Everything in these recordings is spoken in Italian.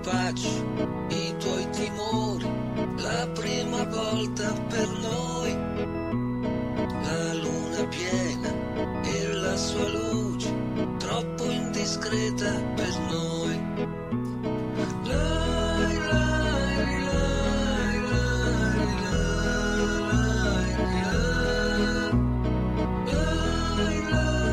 faccio i tuoi timori, la prima volta per noi, la luna piena e la sua luce, troppo indiscreta per noi. Lai, lai, lai, lai, lai, lai,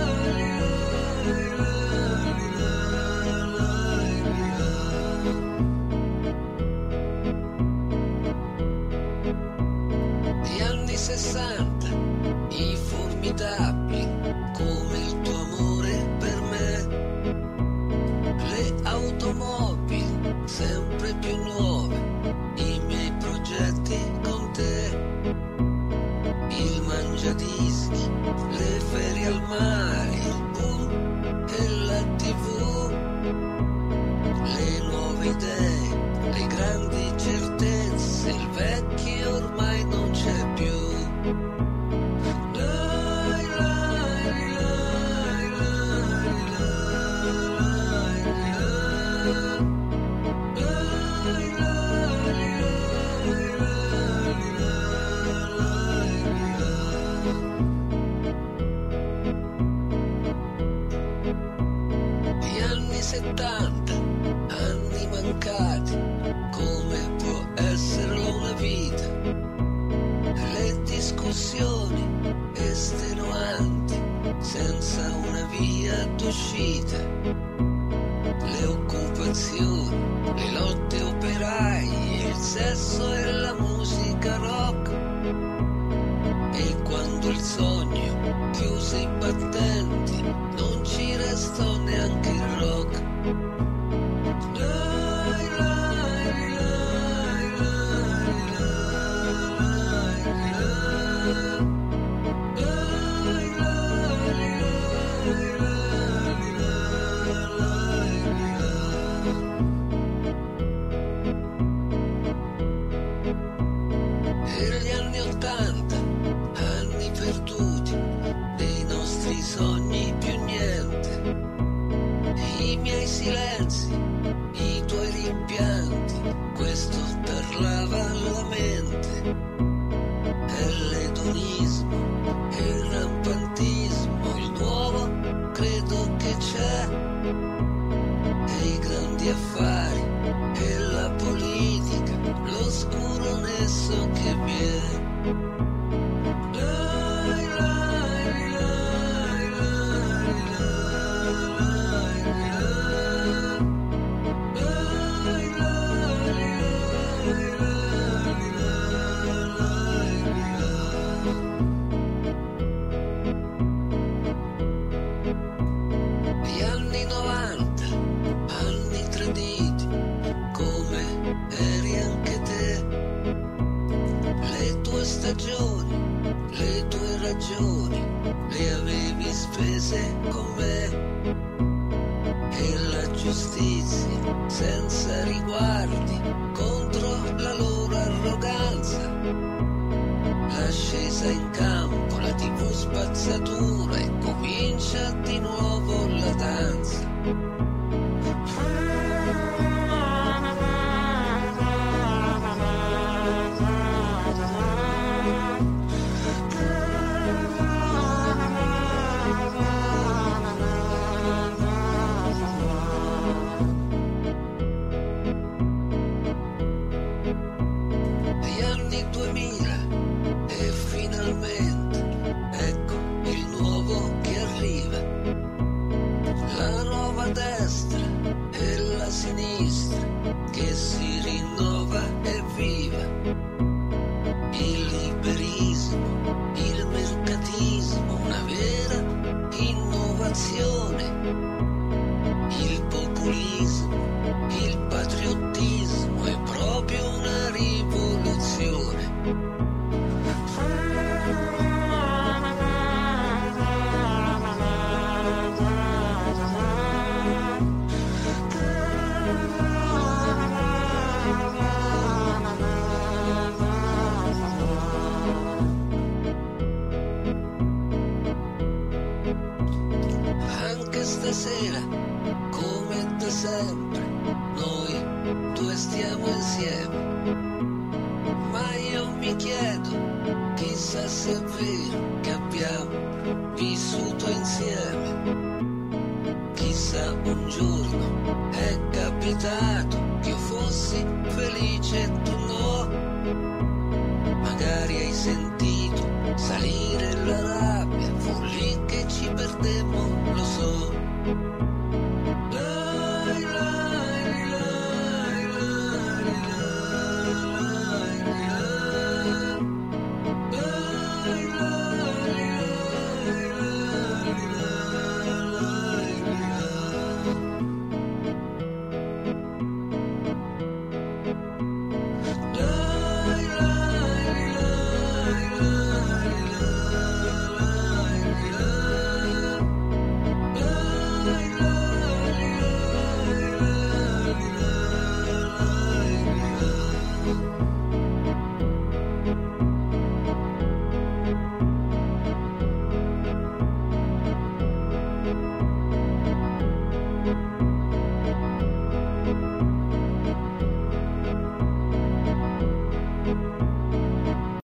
gli anni 60, i formidabili, come il tuo amore per me, le automobili sempre più nuove, i miei progetti con te, il mangiadischi, le ferie al mare, il boom e la TV, le nuove idee, le grandi certezze, il vecchio ormai non c'è più. Lai, lai, lai, lai, lai, lai, gli anni 70, anni mancati, come può esserlo una vita, le discussioni estenuanti, senza una via d'uscita, le occupazioni, le lotte operaie, il sesso e la musica rock, e quando il sogno chiuse i battenti, non ci restò neanche il rock. Lai, lai, lai, lai, lai, lai, e gli anni 80, anni perduti, dei nostri sogni più niente, i miei silenzi, i tuoi rimpianti, questo parlava alla mente, è l'edonismo, è il rampantismo, il nuovo credo che c'è, e i grandi affari, e la politica, l'oscuro nesso che vi è. Lai, lai, lai, lai, lai, lai, gli anni 90, anni traditi, come eri anche te, le tue stagioni, le tue ragioni, le avevi spese con me, e la giustizia senza riguardi contro la loro arroganza, la scesa in campo, la TV spazzatura, e comincia di nuovo la danza. Gli anni 2000 e finalmente ecco il nuovo che arriva, la nuova destra e la sinistra che si rinnova e viva, il liberismo, il mercatismo, una vera innovazione, il populismo, il patriottismo è proprio una rivoluzione. stiamo insieme. Ma io mi chiedo, chissà se è vero che abbiamo vissuto insieme. Chissà un giorno è capitato